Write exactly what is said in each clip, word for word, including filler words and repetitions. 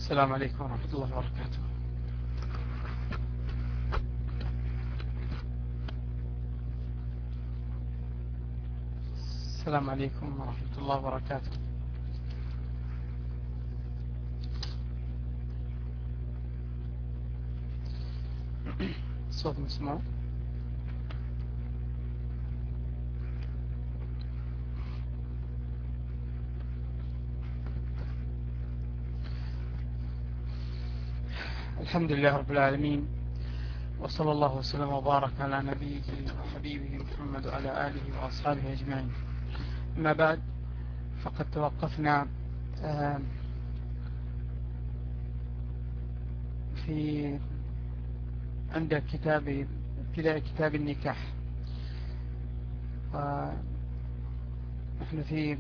السلام عليكم ورحمة الله وبركاته. السلام عليكم ورحمة الله وبركاته. صوت مسموع. الحمد لله رب العالمين، وصلى الله وسلم وبارك على نبيه وحبيبه محمد وعلى آله وأصحابه أجمعين. أما بعد، فقد توقفنا في عند كتاب ابتداء كتاب النكاح، ونحن في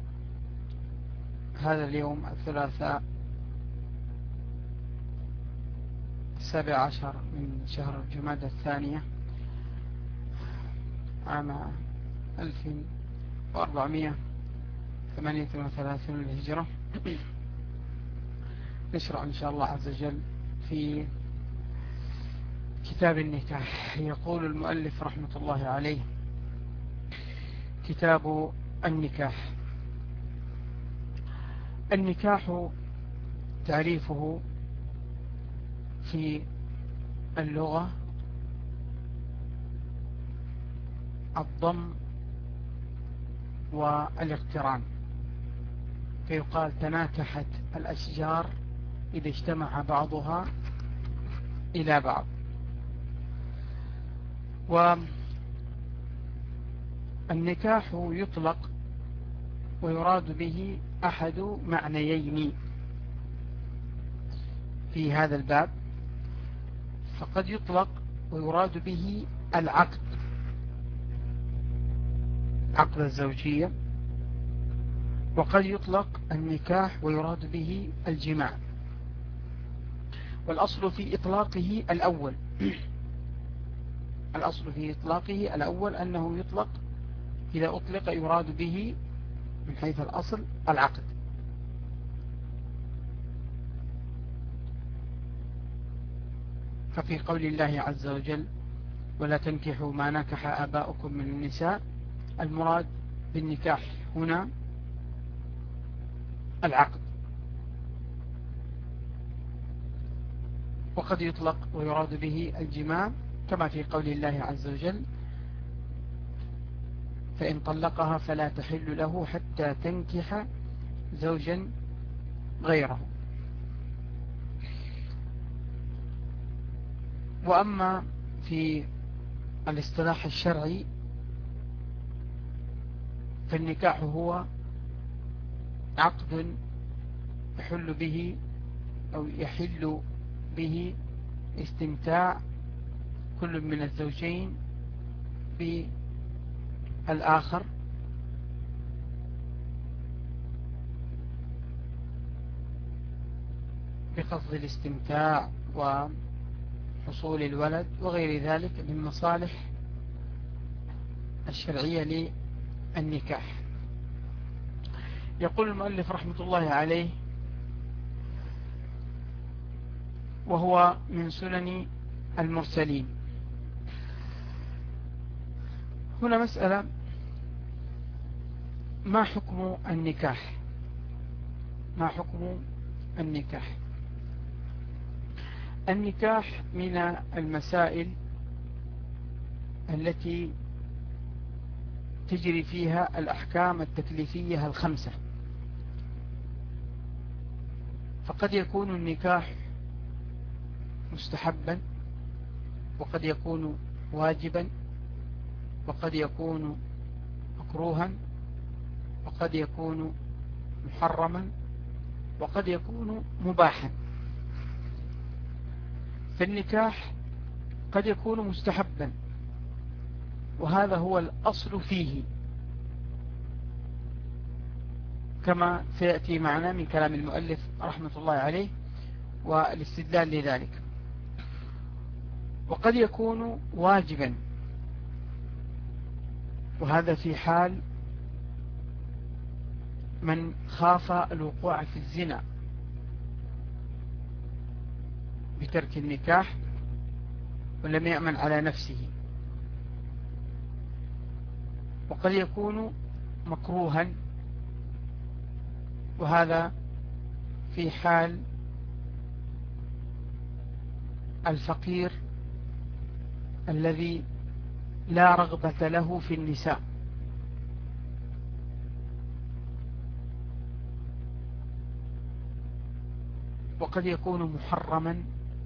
هذا اليوم الثلاثاء السابع عشر من شهر جمادى الثانية عام ألف وأربعمائة وثمانية وثلاثين للهجرة. نشرع إن شاء الله عز وجل في كتاب النكاح. يقول المؤلف رحمة الله عليه: كتاب النكاح. النكاح تعريفه في اللغة الضم والاقتران، فيقال تناكحت الأشجار إذا اجتمع بعضها إلى بعض. والنكاح يطلق ويراد به أحد معنيين في هذا الباب، فقد يطلق ويراد به العقد، عقد الزوجية، وقد يطلق النكاح ويراد به الجماع. والأصل في إطلاقه الأول الأصل في إطلاقه الأول أنه يطلق إذا أطلق يراد به من حيث الأصل العقد. ففي قول الله عز وجل: ولا تنكحوا ما نكح آباؤكم من النساء، المراد بالنكاح هنا العقد. وقد يطلق ويراد به الجماع، كما في قول الله عز وجل: فإن طلقها فلا تحل له حتى تنكح زوجا غيره. وأما في الاصطلاح الشرعي فالنكاح هو عقد يحل به أو يحل به استمتاع كل من الزوجين بالآخر بقصد الاستمتاع وحصول الولد وغير ذلك من مصالح الشرعية للنكاح. يقول المؤلف رحمة الله عليه: وهو من سنن المرسلين. هنا مسألة: ما حكم النكاح؟ ما حكم النكاح؟ النكاح من المسائل التي تجري فيها الأحكام التكليفية الخمسة، فقد يكون النكاح مستحبا، وقد يكون واجبا، وقد يكون مكروها، وقد يكون محرما، وقد يكون مباحا. فالنكاح قد يكون مستحبا، وهذا هو الأصل فيه، كما سيأتي معنا من كلام المؤلف رحمة الله عليه والاستدلال لذلك. وقد يكون واجبا، وهذا في حال من خاف الوقوع في الزنا، بترك النكاح ولم يأمن على نفسه، وقد يكون مكروها، وهذا في حال الفقير الذي لا رغبة له في النساء، وقد يكون محرما،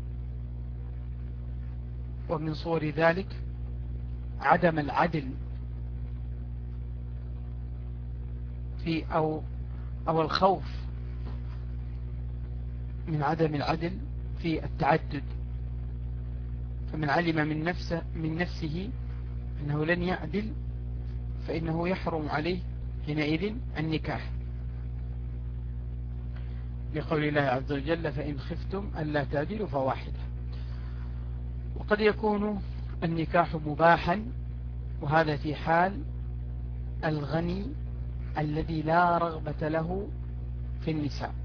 ومن صور ذلك عدم العدل في أو أو الخوف من عدم العدل في التعدد، فمن علم من نفسه من نفسه أنه لن يعدل فإنه يحرم عليه حينئذ النكاح، لقول الله عز وجل: فإن خفتم ألا تعدلوا فواحدة. وقد يكون النكاح مباحا، وهذا في حال الغني الذي لا رغبة له في النساء،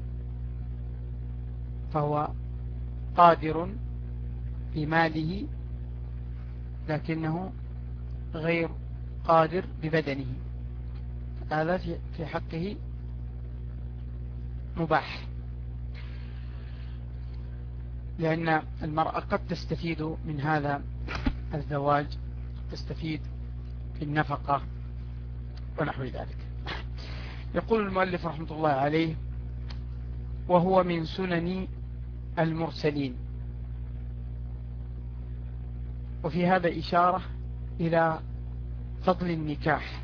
فهو قادر في ماله لكنه غير قادر ببدنه، هذا في حقه مباح، لأن المرأة قد تستفيد من هذا الزواج، تستفيد في النفقة ونحو ذلك. يقول المؤلف رحمة الله عليه: وهو من سنن المرسلين. وفي هذا إشارة إلى فضل النكاح،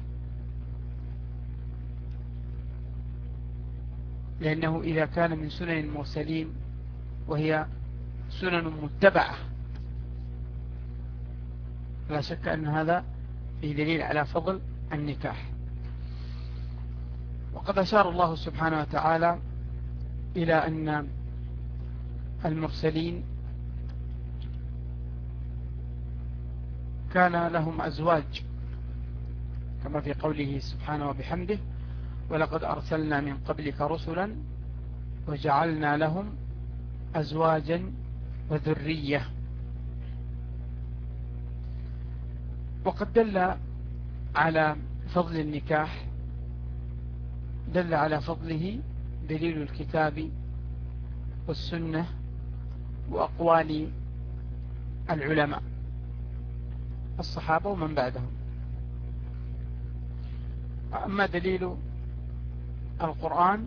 لأنه إذا كان من سنن المرسلين وهي سنن متبعة لا شك أن هذا فيه دليل على فضل النكاح. وقد أشار الله سبحانه وتعالى إلى أن المرسلين كان لهم أزواج، كما في قوله سبحانه وبحمده: ولقد أرسلنا من قبلك رسلا وجعلنا لهم أزواجا وذرية. وقد دل على فضل النكاح دل على فضله دليل الكتاب والسنة وأقوال العلماء الصحابة ومن بعدهم. أما دليل القرآن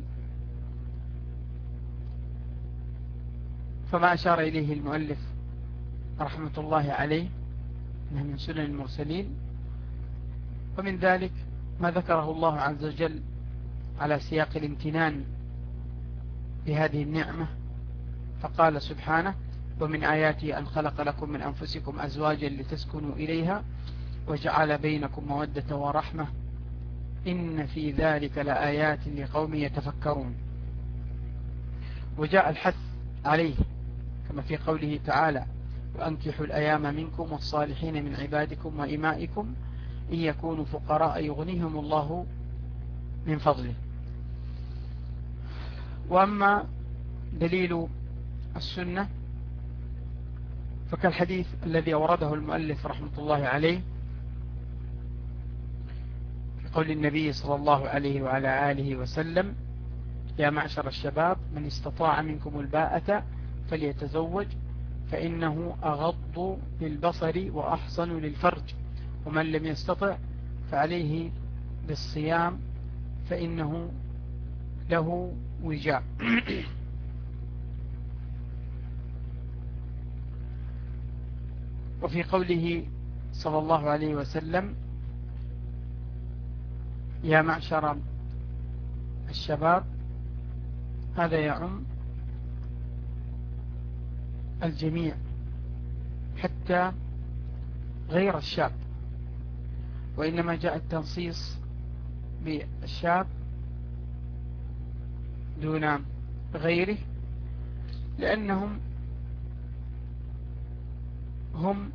فما أشار إليه المؤلف رحمة الله عليه أنه من سنن المرسلين، ومن ذلك ما ذكره الله عز وجل على سياق الامتنان بهذه النعمة، فقال سبحانه: ومن آياته أن خلق لكم من أنفسكم أزواجا لتسكنوا إليها وجعل بينكم مودة ورحمة إن في ذلك لآيات لقوم يتفكرون. وجاء الحث عليه كما في قوله تعالى: وأنكحوا الأيام منكم والصالحين من عبادكم وإمائكم إن يكونوا فقراء يغنيهم الله من فضله. وأما دليل السنة فكالحديث الذي أورده المؤلف رحمة الله عليه في قول النبي صلى الله عليه وعلى آله وسلم: يا معشر الشباب من استطاع منكم الباءة فليتزوج فإنه أغض للبصر وأحصن للفرج ومن لم يستطع فعليه بالصيام فإنه له وجاء. وفي قوله صلى الله عليه وسلم: يا معشر الشباب، هذا يعم الجميع حتى غير الشاب، وإنما جاء التنصيص بالشاب دون غيره لأنهم هم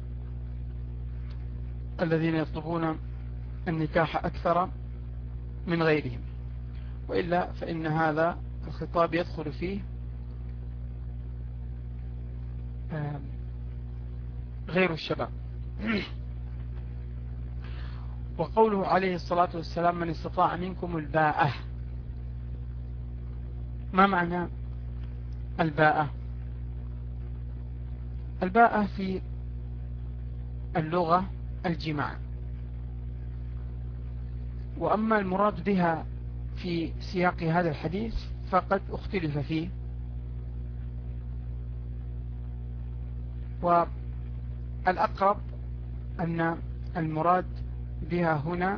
الذين يطلبون النكاح أكثر من غيرهم، وإلا فإن هذا الخطاب يدخل فيه غير الشباب. وقوله عليه الصلاة والسلام من استطاع منكم الباءة، ما معنى الباءة؟ الباءة في اللغة الجماع، وأما المراد بها في سياق هذا الحديث فقد اختلف فيه، والأقرب أن المراد بها هنا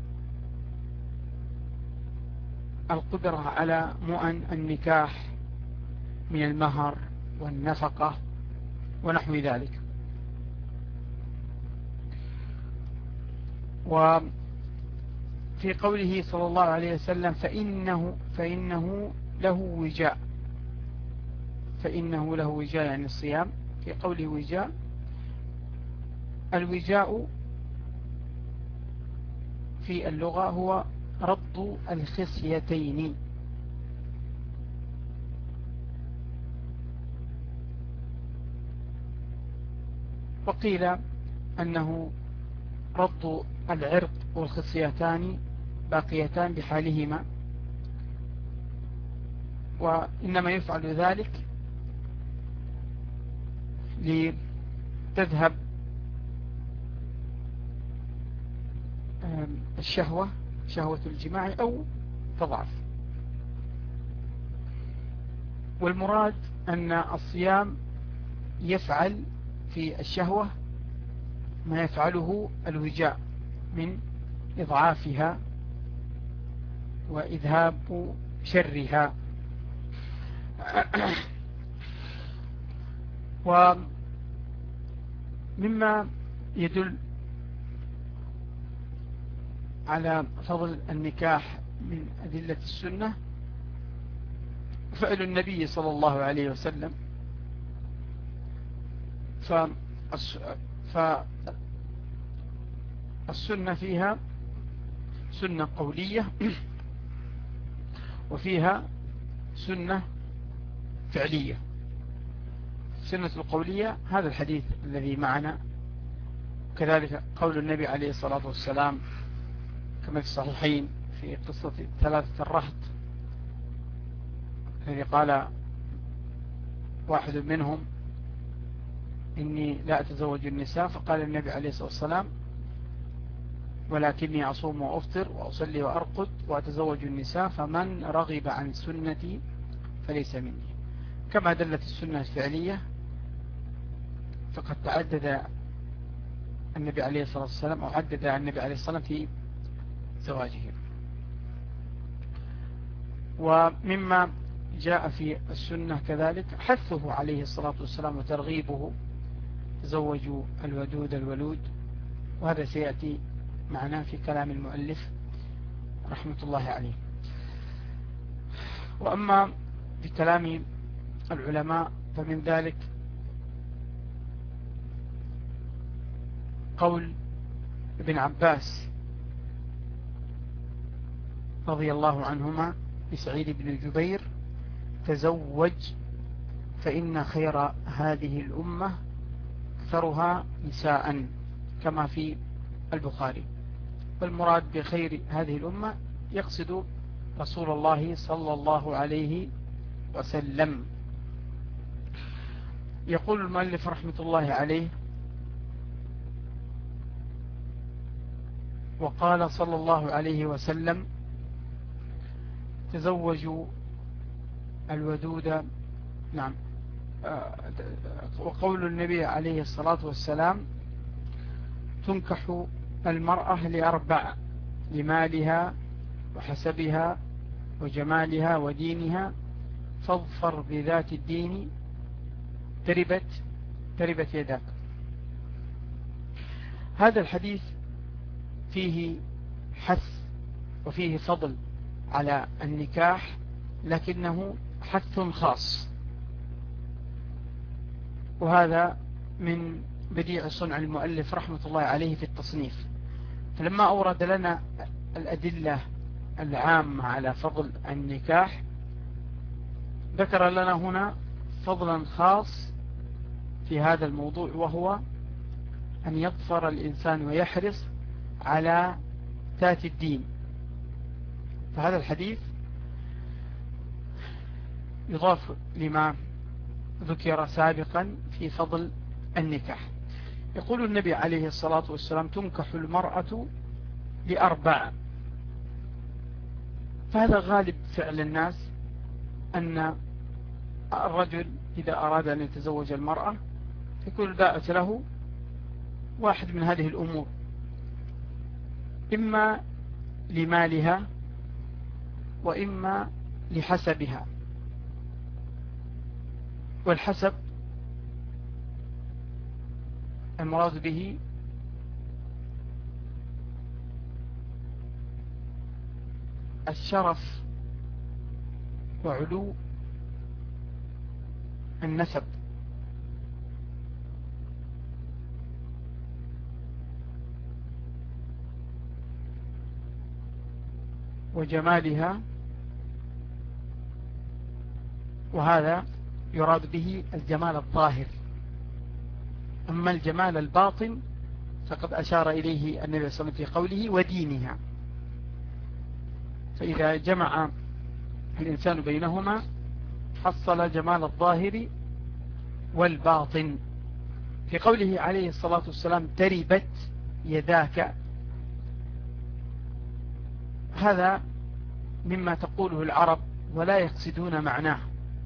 القدرة على مؤن النكاح من المهر والنفقة ونحو ذلك. وفي قوله صلى الله عليه وسلم فإنه, فإنه له وجاء، فإنه له وجاء يعني الصيام. في قوله وجاء، الوجاء في اللغة هو رد الخصيتين، وقيل أنه رد العرق والخصيتان باقيتان بحالهما، وإنما يفعل ذلك لتذهب الشهوة، شهوة الجماع، أو تضعف. والمراد أن الصيام يفعل في الشهوة ما يفعله الوجاء من إضعافها وإذهاب شرها. ومما يدل على فضل النكاح من أدلة السنة فعل النبي صلى الله عليه وسلم، فالسنة فيها سنة قولية وفيها سنة فعلية. السنة القولية هذا الحديث الذي معنا، كذلك قول النبي عليه الصلاة والسلام كما في الصحيحين في قصة ثلاثة الرهط الذي قال واحد منهم إني لا أتزوج النساء، فقال النبي عليه الصلاة والسلام ولكني أصوم وأفطر وأصلي وأرقد وأتزوج النساء فمن رغب عن سنتي فليس مني. كما دلت السنة الفعلية فقد تعدد النبي عليه الصلاة والسلام أو عدد النبي عليه الصلاة والسلام في زواجه. ومما جاء في السنة كذلك حثه عليه الصلاة والسلام وترغيبه تزوجوا الودود الولود، وهذا سيأتي معنا في كلام المؤلف رحمة الله عليه. وأما في كلام العلماء فمن ذلك قول ابن عباس رضي الله عنهما لسعيد بن جبير تزوج فإن خير هذه الأمة أكثرها نساء، كما في البخاري. والمراد بخير هذه الأمة يقصد رسول الله صلى الله عليه وسلم. يقول المؤلف رحمة الله عليه وقال صلى الله عليه وسلم تزوجوا الودود. نعم. وقول النبي عليه الصلاة والسلام تنكح المرأة لأربع: لمالها وحسبها وجمالها ودينها فاظفر بذات الدين تربت تربت يداك. هذا الحديث فيه حث وفيه فضل على النكاح، لكنه حث خاص، وهذا من بديع صنع المؤلف رحمة الله عليه في التصنيف. فلما أورد لنا الأدلة العامة على فضل النكاح ذكر لنا هنا فضلا خاص في هذا الموضوع، وهو أن يظفر الإنسان ويحرص على ذات الدين. فهذا الحديث يضاف لما ذكر سابقا في فضل النكاح. يقول النبي عليه الصلاة والسلام: تنكح المرأة لأربع. فهذا غالب فعل الناس، أن الرجل إذا أراد أن يتزوج المرأة يكون باعث له واحد من هذه الأمور، إما لمالها وإما لحسبها. والحسب المراد به الشرف وعلو النسب، وجمالها، وهذا يراد به الجمال الظاهر. أما الجمال الباطن فقد أشار إليه النبي صلى الله عليه وسلم في قوله: ودينها. فإذا جمع الإنسان بينهما حصل جمال الظاهر والباطن. في قوله عليه الصلاة والسلام: تربت يداك، هذا مما تقوله العرب ولا يقصدون معناه.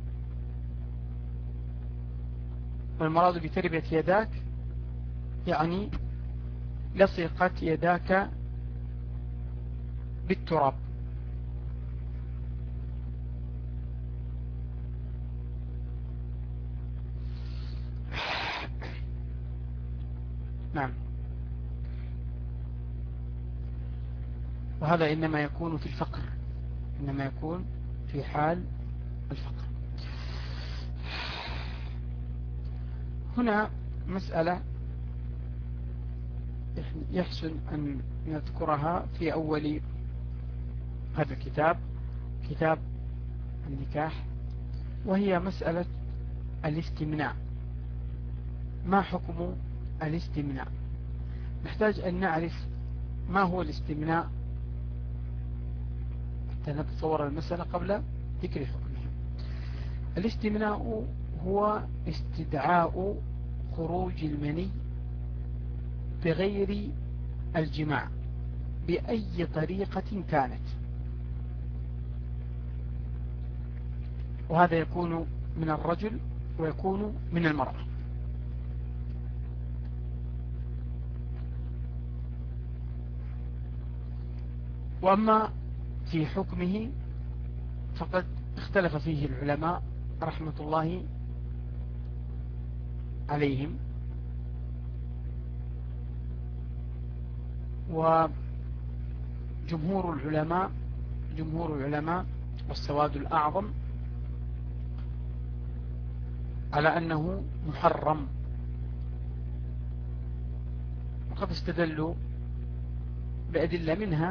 والمراد بتربت يداك يعني لصقت يداك بالتراب. نعم. وهذا إنما يكون في الفقر، إنما يكون في حال الفقر. هنا مسألة يحسن أن نذكرها في أول هذا الكتاب، كتاب النكاح، وهي مسألة الاستمناء. ما حكم الاستمناء؟ نحتاج أن نعرف ما هو الاستمناء حتى نتصور المسألة قبل ذكر حكمها. الاستمناء هو استدعاء خروج المني بغير الجماع بأي طريقة كانت، وهذا يكون من الرجل ويكون من المرأة. وأما في حكمه فقد اختلف فيه العلماء رحمة الله عليهم، وجمهور العلماء جمهور العلماء والسواد الأعظم على أنه محرم. وقد استدلوا بأدلة، منها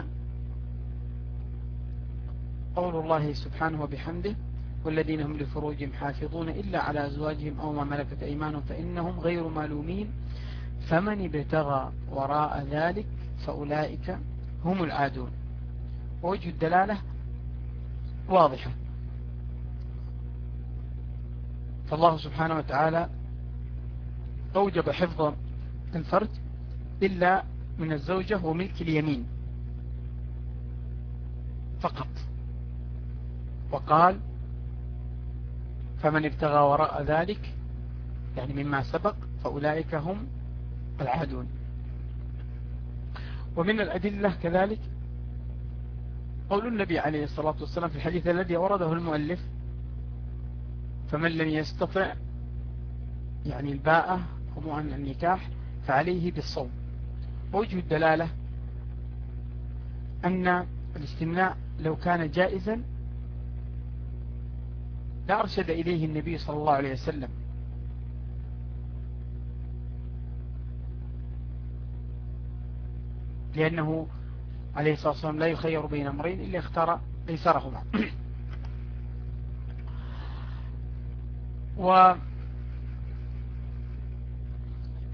قول الله سبحانه وبحمده: والذين هم لفروجهم حافظون إلا على أزواجهم أو ما ملكت أيمانهم فإنهم غير ملومين فمن ابتغى وراء ذلك فأولئك هم العادون. ووجه الدلالة واضحة، فالله سبحانه وتعالى أوجب حفظ الفرج إلا من الزوجة وملك اليمين فقط، وقال: فمن ابتغى وراء ذلك يعني مما سبق فأولئك هم العادون. ومن الأدلة كذلك قول النبي عليه الصلاة والسلام في الحديث الذي ورده المؤلف: فمن لم يستطع يعني الباءة خضوعا النكاح فعليه بالصوم. ووجه الدلالة أن الاستمناء لو كان جائزا لأرشد إليه النبي صلى الله عليه وسلم، لأنه عليه الصلاة والسلام لا يخير بين أمرين إلا اختار أيسرهما.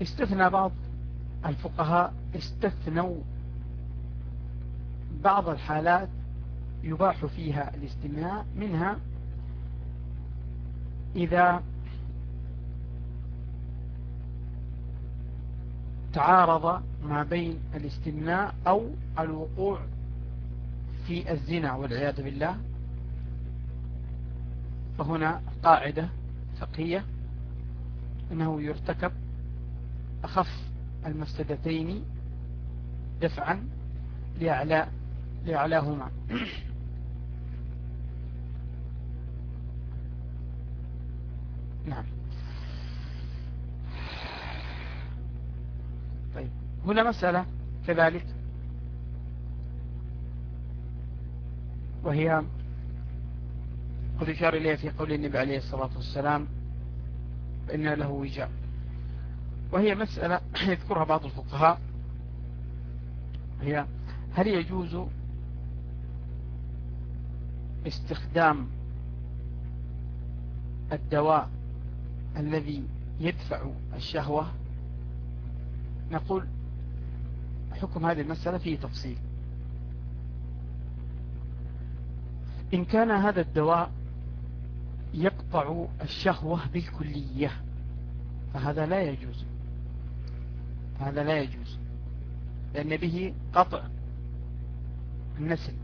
استثنى بعض الفقهاء استثنوا بعض الحالات يباح فيها الاستمناء، منها إذا تعارض ما بين الاستمناء أو الوقوع في الزنا والعياذ بالله، فهنا قاعدة فقهية أنه يرتكب أخف المفسدتين دفعا لأعلى لأعلاهما. نعم. طيب، هنا مسألة كذلك، وهي قد يشار إليها في قول النبي عليه الصلاة والسلام فإن له وجاء، وهي مسألة يذكرها بعض الفقهاء، هي هل يجوز استخدام الدواء الذي يدفع الشهوة؟ نقول حكم هذه المسألة فيه تفصيل. إن كان هذا الدواء يقطع الشهوة بالكلية فهذا لا يجوز، هذا لا يجوز، لأن به قطع النسل.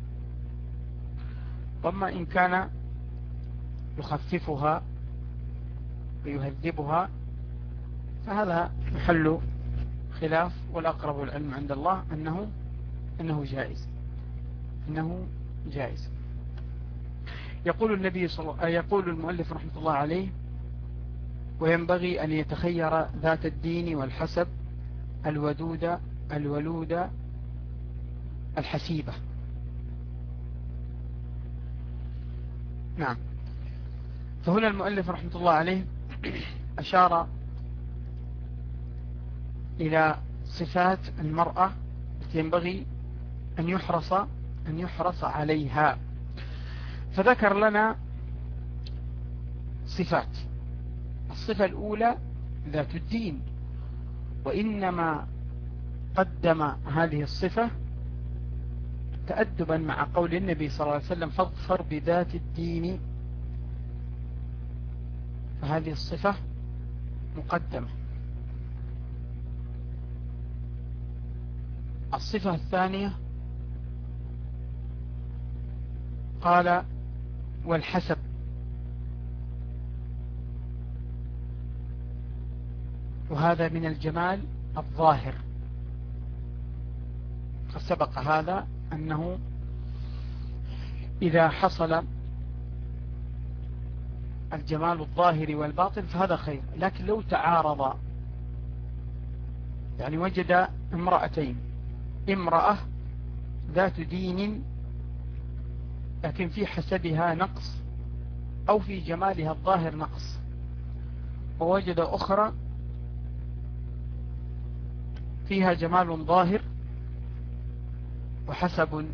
وما إن كان يخففها ويهذبها فهذا محل خلاف، والأقرب العلم عند الله أنه أنه جائز، أنه جائز. يقول النبي صلى يقول المؤلف رحمة الله عليه: وينبغي أن يتخير ذات الدين والحسب الودود الولود الحسيبة. نعم. فهنا المؤلف رحمة الله عليه أشار إلى صفات المرأة التي ينبغي أن يحرص أن يحرص عليها، فذكر لنا صفات. الصفة الأولى ذات الدين، وإنما قدم هذه الصفة تأدبا مع قول النبي صلى الله عليه وسلم: فاظفر بذات الدين، فهذه الصفة مقدمة. الصفة الثانية قال: والحسب، وهذا من الجمال الظاهر، فسبق هذا أنه إذا حصل الجمال الظاهر والباطن فهذا خير، لكن لو تعارض، يعني وجد امرأتين، امرأة ذات دين لكن في حسبها نقص أو في جمالها الظاهر نقص، ووجد أخرى فيها جمال ظاهر وحسب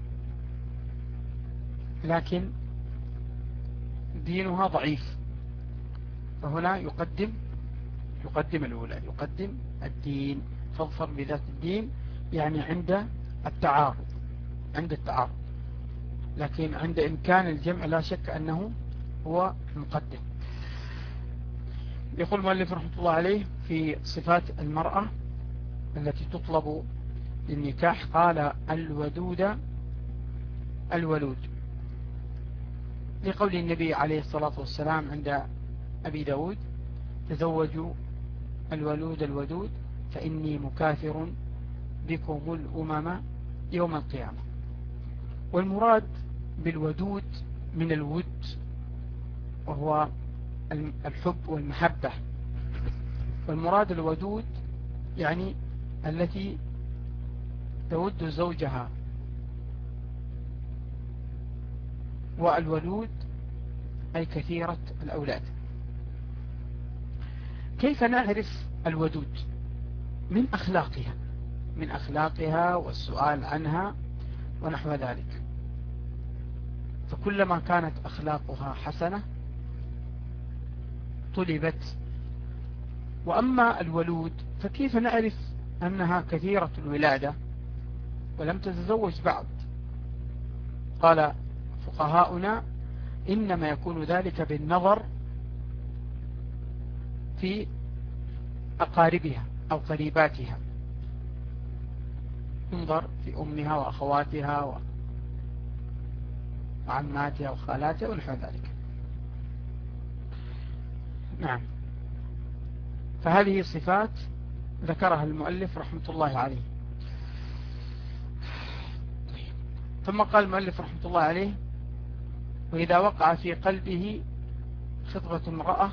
لكن دينها ضعيف، فهنا يقدم يقدم الأولى، يقدم الدين. فاظفر بذات الدين يعني عند التعارض، عند التعارض، لكن عند إمكان الجمع لا شك أنه هو مقدم. يقول المؤلف رحمة الله عليه في صفات المرأة التي تطلب للنكاح، قال: الودود الولود، لقول النبي عليه الصلاة والسلام عند أبي داود: تزوجوا الولود الودود فإني مكاثر بكم الأمم يوم القيامة. والمراد بالودود من الود وهو الحب والمحبة، والمراد الودود يعني التي تود زوجها، والولود أي كثيرة الأولاد. كيف نعرف الودود؟ من أخلاقها، من أخلاقها والسؤال عنها ونحو ذلك. فكلما كانت أخلاقها حسنة طلبت وأما الولود فكيف نعرف أنها كثيرة الولادة ولم تتزوج بعد؟ قال فقهاؤنا إنما يكون ذلك بالنظر في أقاربها أو قريباتها، ينظر في أمها وأخواتها وعماتها وخالاتها ونحو ذلك. نعم. فهذه صفات ذكرها المؤلف رحمة الله عليه. ثم قال المؤلف رحمة الله عليه: وإذا وقع في قلبه خطبة امرأة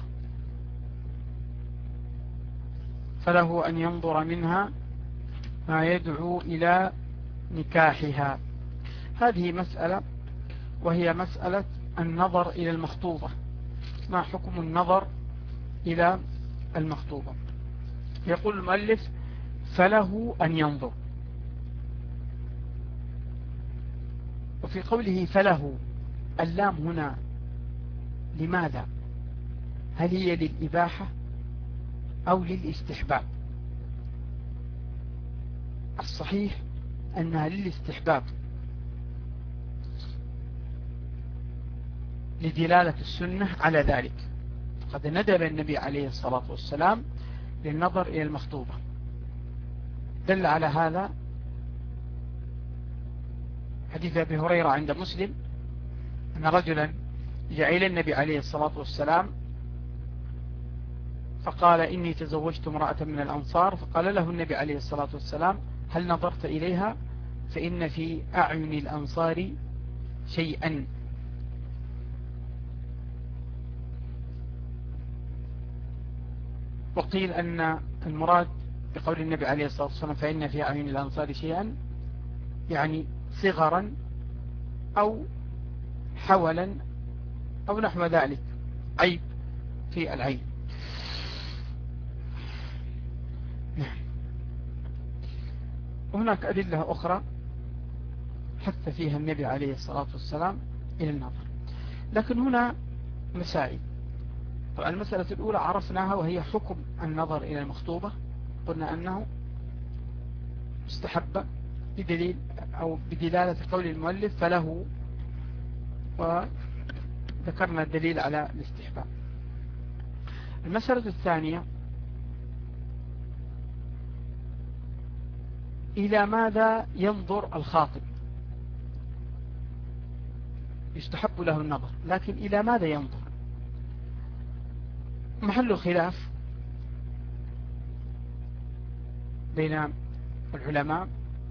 فله أن ينظر منها ما يدعو إلى نكاحها. هذه مسألة، وهي مسألة النظر إلى المخطوبة. ما حكم النظر إلى المخطوبة؟ يقول المؤلف: فله أن ينظر. وفي قوله فله اللام هنا لماذا؟ هل هي للإباحة أو للاستحباب؟ الصحيح أنها للاستحباب لدلالة السنة على ذلك، فقد ندب النبي عليه الصلاة والسلام للنظر إلى المخطوبة. دل على هذا حديث أبي هريرة عند مسلم أن رجلا جاء إلى النبي عليه الصلاة والسلام فقال: إني تزوجت امرأة من الأنصار. فقال له النبي عليه الصلاة والسلام: هل نظرت إليها؟ فإن في أعين الأنصار شيئا. وقيل أن المراد بقول النبي عليه الصلاة والسلام فإن في أعين الأنصار شيئا يعني صغرا أو حولا أو نحو ذلك، عيب في العين. وهناك أدلة أخرى حتى فيها النبي عليه الصلاة والسلام إلى النظر. لكن هنا مسائل. طبعا المسألة الأولى عرفناها، وهي حكم النظر إلى المخطوبة. قلنا أنه استحب بدليل أو بدلالة قول المؤلف فله، وذكرنا الدليل على الاستحباب. المسألة الثانية: إلى ماذا ينظر الخاطب؟ يستحب له النظر، لكن إلى ماذا ينظر؟ محل خلاف بين العلماء،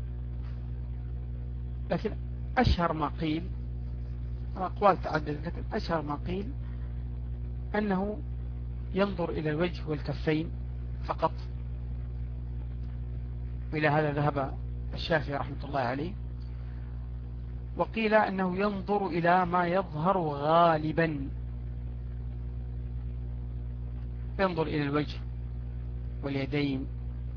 لكن أشهر ما قيل، أقوال تعددت، لكن أشهر ما قيل أنه ينظر إلى الوجه والكفين فقط، وإلى هذا ذهب الشافعي رحمة الله عليه. وقيل أنه ينظر إلى ما يظهر غالبا، ينظر إلى الوجه واليدين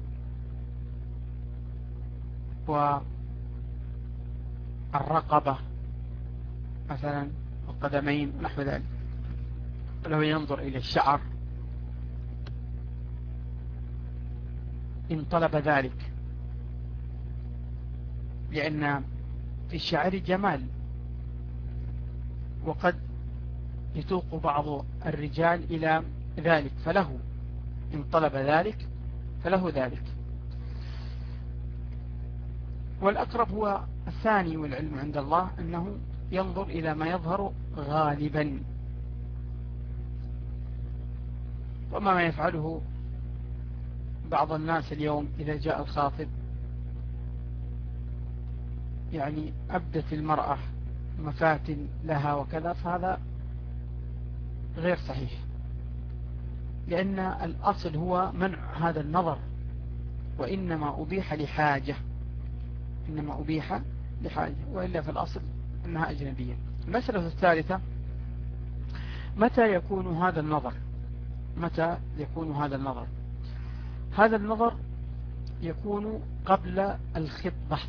والرقبة مثلا والقدمين نحو ذلك. ولو ينظر إلى الشعر إن طلب ذلك، لأن في الشعر جمال، وقد يتوق بعض الرجال إلى ذلك، فله إن طلب ذلك فله ذلك. والأقرب هو الثاني، والعلم عند الله أنه ينظر إلى ما يظهر غالبا. وما ما يفعله بعض الناس اليوم إذا جاء الخاطب يعني أبدت المرأة مفاتن لها وكذا، فهذا غير صحيح، لأن الأصل هو منع هذا النظر، وإنما أبيح لحاجة، إنما أبيح لحاجة، وإلا في الأصل أنها أجنبية. المسألة الثالثة: متى يكون هذا النظر؟ متى يكون هذا النظر؟ هذا النظر يكون قبل الخطبة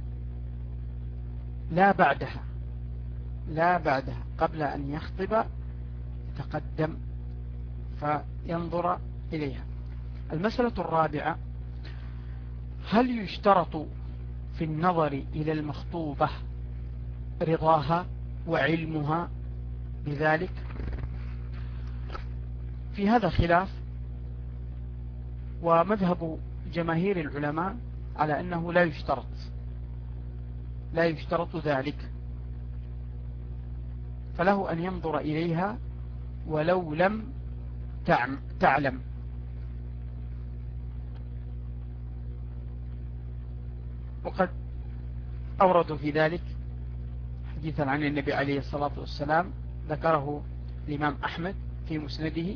لا بعدها، لا بعدها، قبل أن يخطب يتقدم فينظر إليها. المسألة الرابعة: هل يشترط في النظر إلى المخطوبة رضاها وعلمها بذلك؟ في هذا خلاف، ومذهب جماهير العلماء على أنه لا يشترط لا يشترط ذلك، فله أن ينظر إليها ولو لم تعلم. وقد أوردوا في ذلك حديثا عن النبي عليه الصلاة والسلام ذكره الإمام أحمد في مسنده: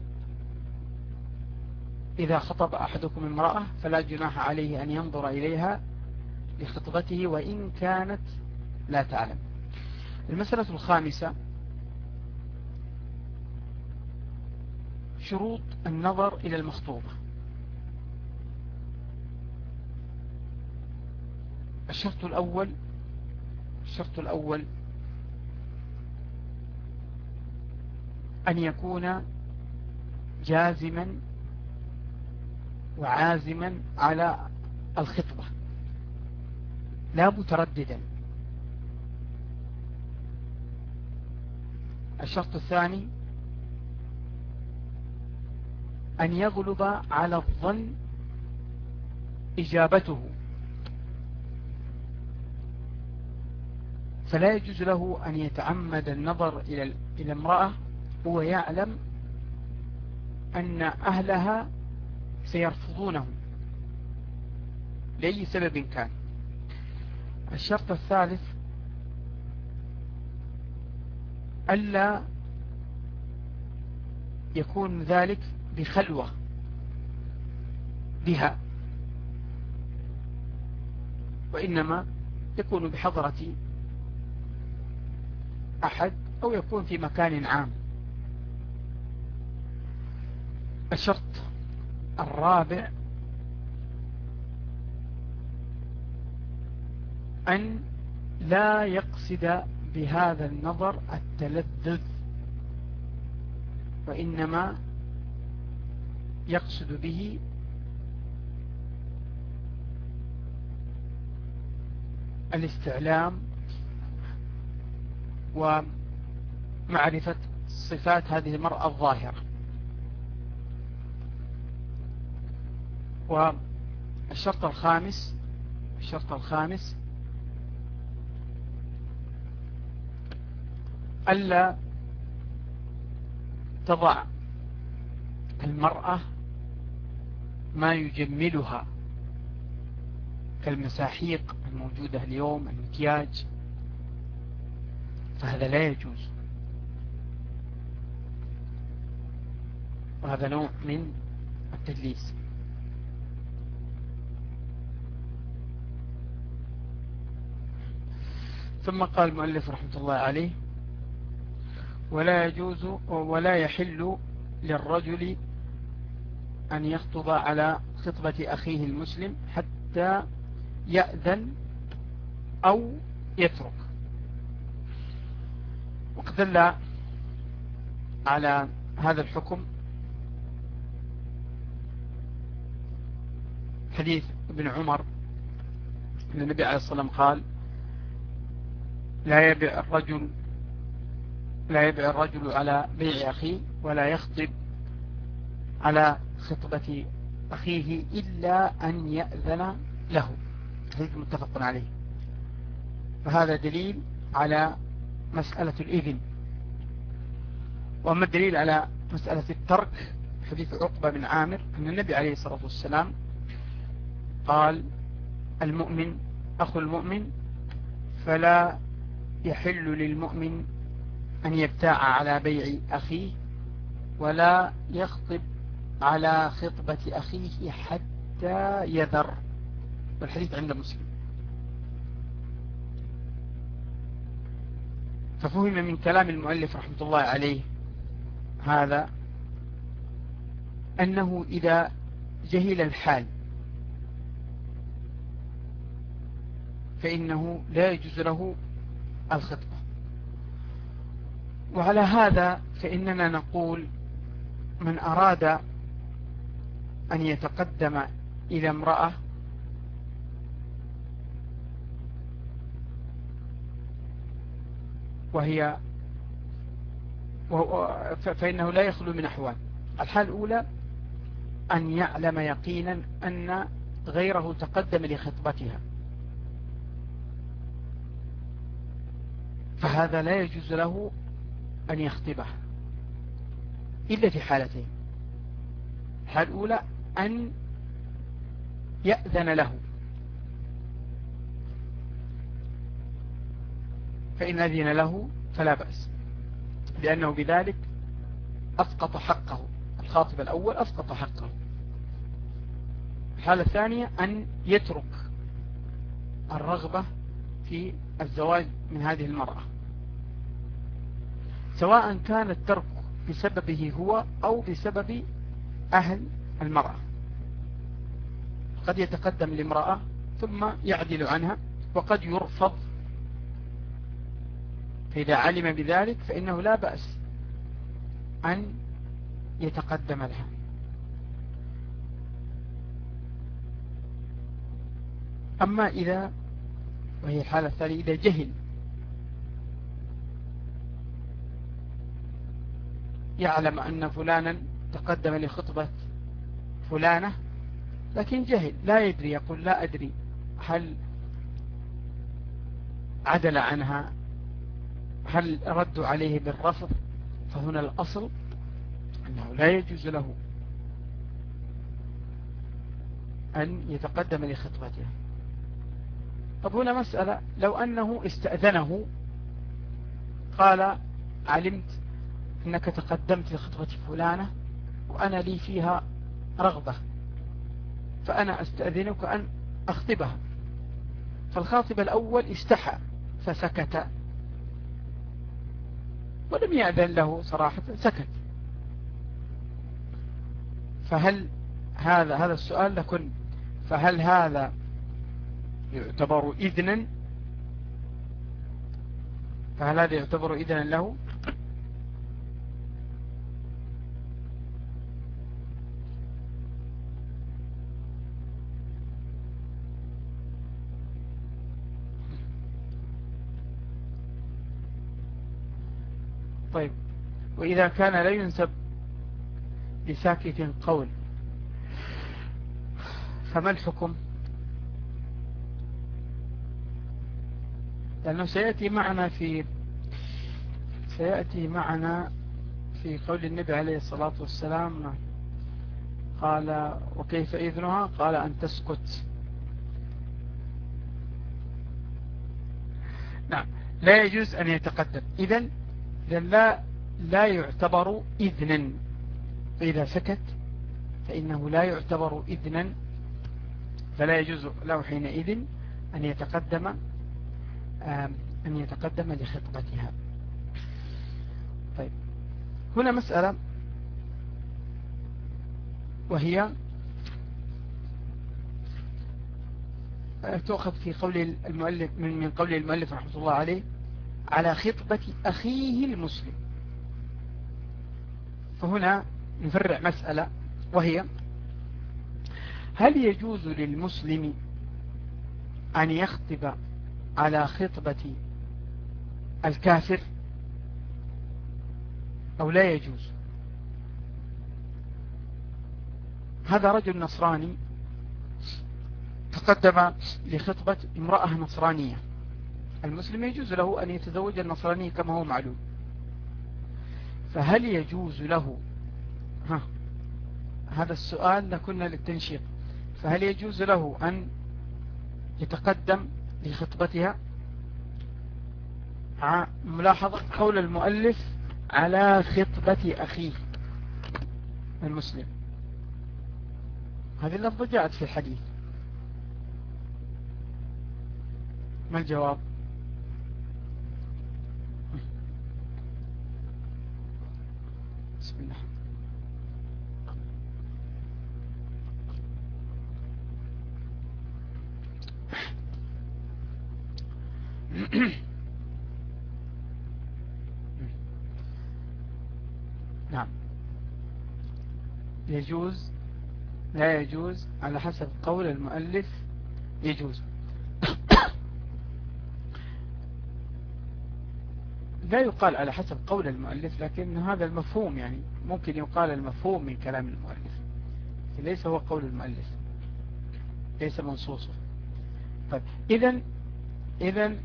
إذا خطب أحدكم امرأة فلا جناح عليه أن ينظر إليها لخطبته وإن كانت لا تعلم. المسألة الخامسة: شروط النظر إلى المخطوبة. الشرط الأول الشرط الأول أن يكون جازما وعازما على الخطبة لا مترددا. الشرط الثاني أن يغلب على الظن إجابته، فلا يجوز له أن يتعمد النظر إلى إلى امرأة هو يعلم أن أهلها سيرفضونه لأي سبب كان. الشرط الثالث ألا يكون ذلك بخلوة بها، وإنما يكون بحضرة أحد أو يكون في مكان عام. الشرط الرابع أن لا يقصد بهذا النظر التلذذ، وإنما يقصد به الاستعلام ومعرفة صفات هذه المرأة الظاهرة. والشرط الخامس الشرط الخامس ألا تضع المرأة ما يجملها كالمساحيق الموجودة اليوم، المكياج، فهذا لا يجوز، وهذا نوع من التدليس. ثم قال المؤلف رحمة الله عليه: ولا يجوز ولا يحل للرجل أن يخطب على خطبة أخيه المسلم حتى يأذن أو يترك. وقد دل على هذا الحكم حديث ابن عمر أن النبي عليه الصلاة والسلام قال: لا يبيع الرجل لا يبيع الرجل على بيع أخيه ولا يخطب على خطبة أخيه إلا أن يأذن له. حديث متفق عليه. فهذا دليل على مسألة الإذن. وأما الدليل على مسألة الترك حديث عقبة بن عامر أن النبي عليه الصلاة والسلام قال: المؤمن أخو المؤمن، فلا يحل للمؤمن أن يبتاع على بيع أخيه ولا يخطب على خطبة أخيه حتى يذر. والحديث عند مسلم. ففهم من كلام المؤلف رحمة الله عليه هذا أنه إذا جهل الحال فإنه لا يجوز له الخطبة. وعلى هذا فإننا نقول: من أراد أن يتقدم إلى امرأة وهي فإنه لا يخلو من أحوال. الحالة الأولى أن يعلم يقينا أن غيره تقدم لخطبتها، فهذا لا يجوز له أن يخطبها إلا في حالتين. الحالة الأولى أن يأذن له، فإن أذن له فلا بأس، لأنه بذلك أسقط حقه، الخاطب الأول أسقط حقه. الحالة الثانية أن يترك الرغبة في الزواج من هذه المرأة، سواء كان الترك بسببه هو أو بسبب أهل المرأة. قد يتقدم لامرأة ثم يعدل عنها، وقد يرفض، فإذا علم بذلك فإنه لا بأس أن يتقدم لها. أما إذا، وهي الحالة الثانية، إذا جهل، يعلم أن فلانا تقدم لخطبة فلانة لكن جهل لا يدري، يقول لا أدري هل عدل عنها، هل ردوا عليه بالرفض، فهنا الأصل أنه لا يجوز له أن يتقدم لخطبتها. طب هنا مسألة، لو أنه استأذنه قال علمت أنك تقدمت لخطبة فلانة وأنا لي فيها رغبة، فأنا أستأذنك أن أخطبها، فالخاطب الأول استحى فسكت ولم يأذن له صراحة، سكت، فهل هذا هذا السؤال لكن فهل هذا يعتبر إذنا؟ فهل هذا يعتبر إذنا له؟ طيب، وإذا كان لا ينسب لساكت قول فما الحكم؟ لأنه سيأتي معنا في سيأتي معنا في قول النبي عليه الصلاة والسلام، قال وكيف إذنها؟ قال أن تسكت. نعم، لا يجوز أن يتقدم، إذن لا لا يعتبر إذنا، فإذا سكت فإنه لا يعتبر إذنا، فلا يجوز له حينئذ أن يتقدم أن يتقدم لخطبتها. طيب، هنا مسألة وهي تؤخذ في قول المؤلف من قول المؤلف رحمه الله عليه على خطبة أخيه المسلم. فهنا نفرع مسألة وهي هل يجوز للمسلم أن يخطب على خطبة الكافر أو لا يجوز؟ هذا رجل نصراني تقدم لخطبة امرأة نصرانية، المسلم يجوز له أن يتزوج النصراني كما هو معلوم، فهل يجوز له، ها هذا السؤال لكنا للتنشيط، فهل يجوز له أن يتقدم لخطبتها؟ ملاحظة قول المؤلف على خطبة أخيه المسلم، هذه اللفظة جاءت في الحديث، ما الجواب؟ بسم الله. نعم، يجوز لا يجوز على حسب قول المؤلف يجوز. لا يقال على حسب قول المؤلف، لكن هذا المفهوم، يعني ممكن يقال المفهوم من كلام المؤلف، ليس هو قول المؤلف، ليس منصوصه. طيب إذن إذن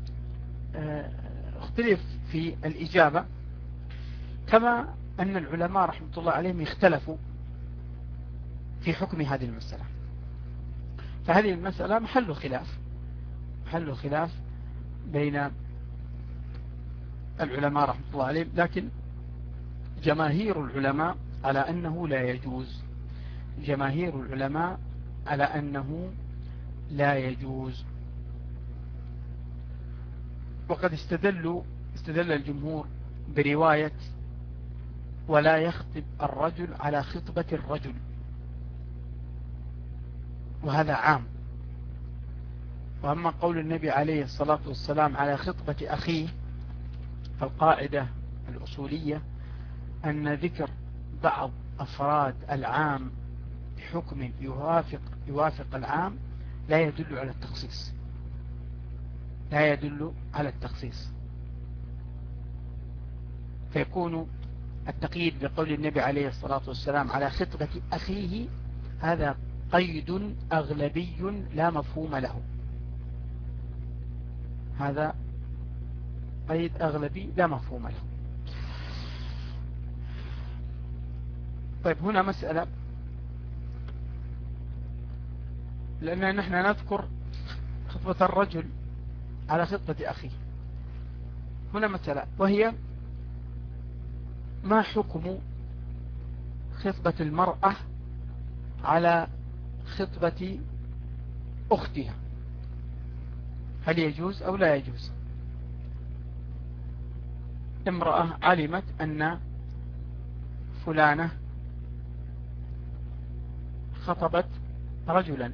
اختلف في الإجابة، كما أن العلماء رحمة الله عليهم اختلفوا في حكم هذه المسألة. فهذه المسألة محل خلاف محل خلاف بين العلماء رحمة الله عليهم، لكن جماهير العلماء على أنه لا يجوز. جماهير العلماء على أنه لا يجوز. وقد استدلوا استدل الجمهور برواية ولا يخطب الرجل على خطبة الرجل، وهذا عام. وأما قول النبي عليه الصلاة والسلام على خطبة أخيه، فالقاعدة الأصولية أن ذكر بعض أفراد العام بحكم يوافق يوافق العام لا يدل على التخصيص، لا يدل على التخصيص. فيكون التقييد بقول النبي عليه الصلاة والسلام على خطبة أخيه هذا قيد أغلبي لا مفهوم له، هذا قيد أغلبي لا مفهوم له. طيب هنا مسألة، لأننا نحن نذكر خطبة الرجل على خطبة أخيه. هنا مسألة، وهي ما حكم خطبة المرأة على خطبة أختها؟ هل يجوز أو لا يجوز؟ امرأة علمت أن فلانة خطبت رجلا،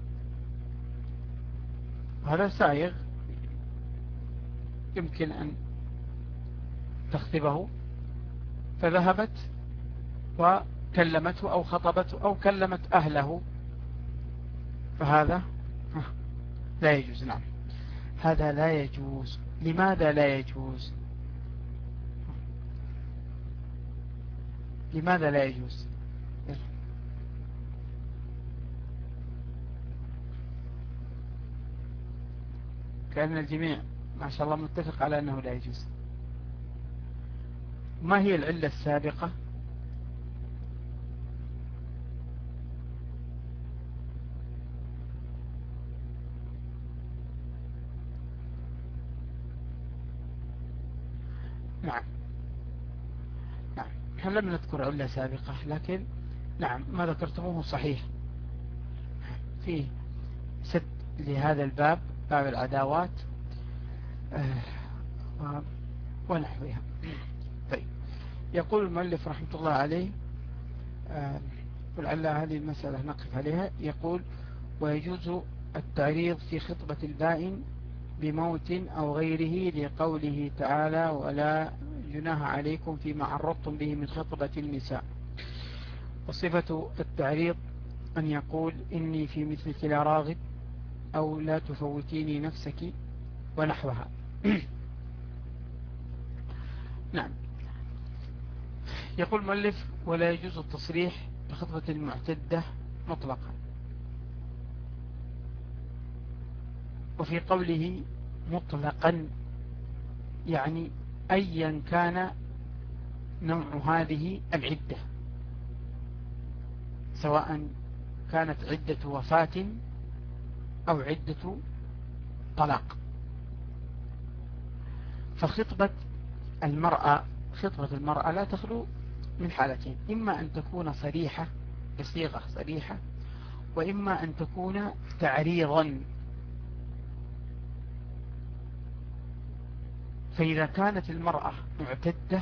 هذا سائغ يمكن أن تخطبه، فذهبت وكلمته أو خطبته أو كلمت أهله، فهذا لا يجوز. نعم، هذا لا يجوز. لماذا لا يجوز؟ لماذا لا يجوز؟ كأن الجميع ما شاء الله متفق على أنه لا يجوز. ما هي العلة السابقة؟ نعم نعم، نحن لم نذكر علة سابقة، لكن نعم ما ذكرتموه صحيح. فيه سد لهذا الباب، باب العداوات آه ونحوها. طيب، يقول المؤلف رحمة الله عليه، آه ولعل هذه المسألة نقف عليها. يقول: ويجوز التعريض في خطبة البائن بموت أو غيره، لقوله تعالى: ولا جناح عليكم فيما عرضتم به من خطبة النساء. وصفة التعريض أن يقول: إني في مثلك لا راغب، أو لا تفوتيني نفسك، ونحوها. نعم. يقول المؤلف: ولا يجوز التصريح بخطبة المعتدة مطلقا. وفي قوله مطلقا يعني أيا كان نوع هذه العدة، سواء كانت عدة وفاة أو عدة طلاق. فخطبة المرأة خطبة المرأة لا تخلو من حالتين: إما أن تكون صريحة بصيغة صريحة، وإما أن تكون تعريضا. فإذا كانت المرأة معتدة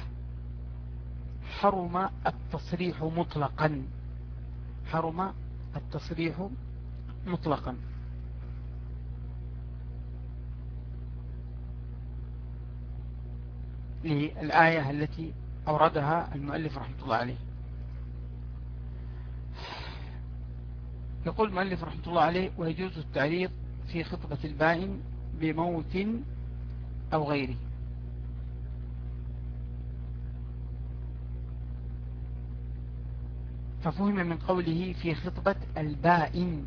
حرم التصريح مطلقا، حرم التصريح مطلقا. للآية التي أوردها المؤلف رحمة الله عليه. يقول المؤلف رحمة الله عليه: ويجوز التعريض في خطبة البائن بموت أو غيره. ففهم من قوله في خطبة البائن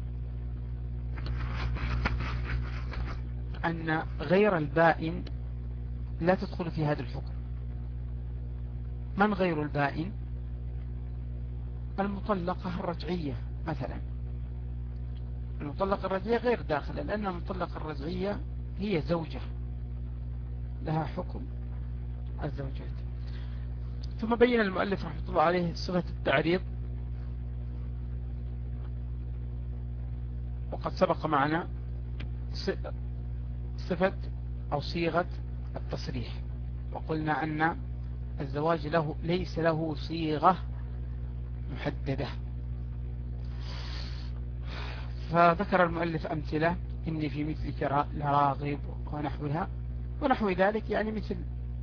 أن غير البائن لا تدخل في هذا الحكم. من غير البائن؟ المطلقة الرجعية مثلا. المطلقة الرجعية غير داخلة، لأن المطلقة الرجعية هي زوجة لها حكم الزوجات. ثم بين المؤلف رحمة الله عليه صفة التعريض، وقد سبق معنا صفة أو صيغة التصريح، وقلنا أن الزواج له ليس له صيغة محددة. فذكر المؤلف أمثلة: إني في مثلك لراغب ونحوها ونحو ذلك، يعني مثل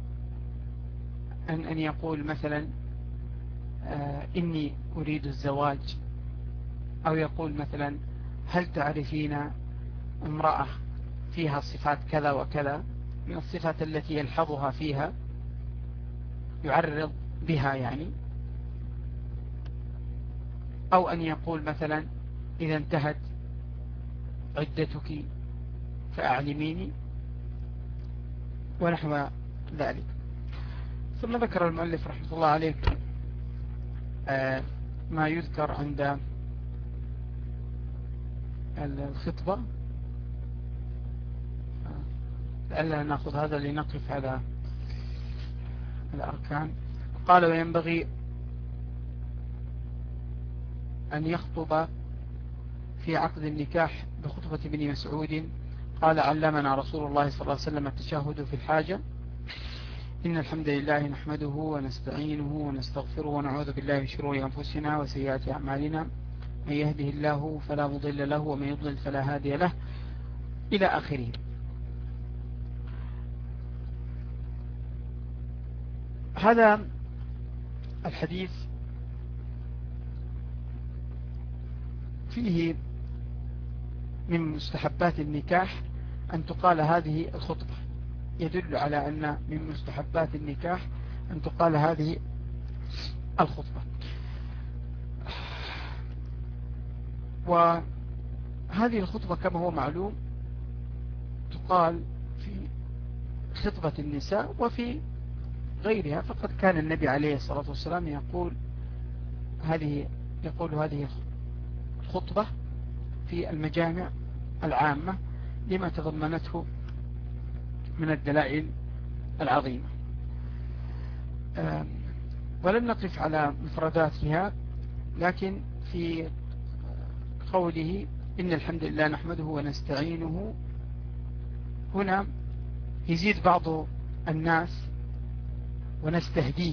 أن, أن يقول مثلا آه إني أريد الزواج، أو يقول مثلا هل تعرفين امرأة فيها صفات كذا وكذا من الصفات التي يلحظها فيها، يعرض بها يعني. أو أن يقول مثلا إذا انتهت عدتك فأعلميني ونحو ذلك. ثم ذكر المؤلف رحمه الله عليه آه ما يذكر عند الخطبة. لألا نأخذ هذا لنقف على الأركان. قال: وينبغي أن يخطب في عقد النكاح بخطبة ابن مسعود قال: علمنا رسول الله صلى الله عليه وسلم التشهد في الحاجة: إن الحمد لله نحمده ونستعينه ونستغفره ونعوذ بالله من شرور أنفسنا وسيئات أعمالنا، من يهده الله فلا مضل له ومن يضلل فلا هادي له، إلى آخره. هذا الحديث فيه من مستحبات النكاح أن تقال هذه الخطبة، يدل على أن من مستحبات النكاح أن تقال هذه الخطبة. وهذه الخطبة كما هو معلوم تقال في خطبة النساء وفي غيرها، فقد كان النبي عليه الصلاة والسلام يقول هذه يقول هذه الخطبة في المجامع العامة لما تضمنته من الدلائل العظيمة. ولم نقف على مفرداتها، لكن في قوله إن الحمد لله نحمده ونستعينه، هنا يزيد بعض الناس ونستهديه،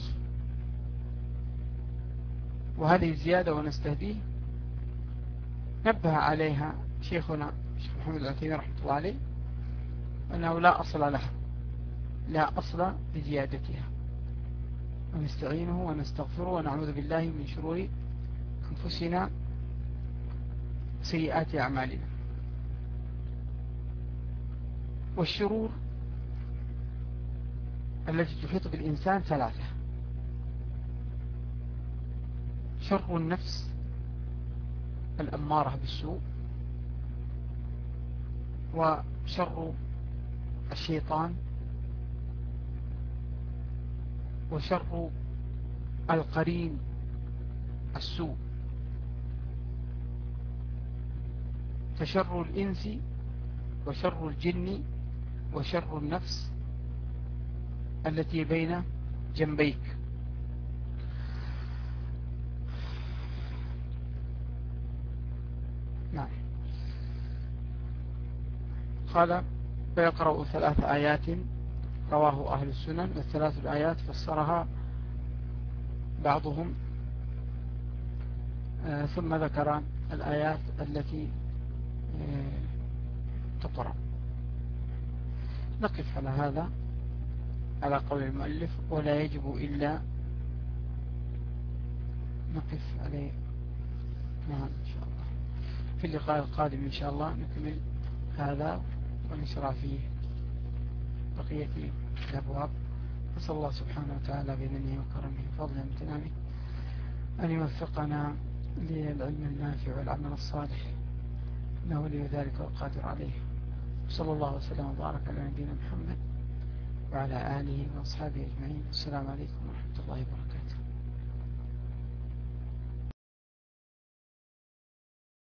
وهذه الزيادة ونستهديه نبه عليها شيخنا الشيخ محمد العثيمين رحمة الله عليه أنه لا أصل لها، لا أصل لزيادتها. ونستعينه ونستغفره ونعوذ بالله من شرور أنفسنا سيئات أعمالنا. والشرور التي تحيط بالإنسان ثلاثة: شر النفس الأمارة بالسوء، وشر الشيطان، وشر القرين السوء. فشر الإنس وشر الجن وشر النفس التي بين جنبيك. نعم. قال: فيقرأ ثلاث آيات رواه أهل السنن، والثلاث الآيات فسرها بعضهم. آه ثم ذكر الآيات التي آه تقرأ. نقف على هذا على قول المؤلف، ولا يجب إلا نقف عليه. نعم إن شاء الله. وفي اللقاء القادم إن شاء الله نكمل هذا ونشرع فيه بقية الأبواب. نسأل الله سبحانه وتعالى بمنه وكرمه وفضله وامتنانه أن يوفقنا للعلم النافع والعمل الصالح، إنه ولي ذلك والقادر عليه. صلى الله وسلم وبارك على نبينا محمد وعلى آله وأصحابه أجمعين. السلام عليكم ورحمة الله وبركاته.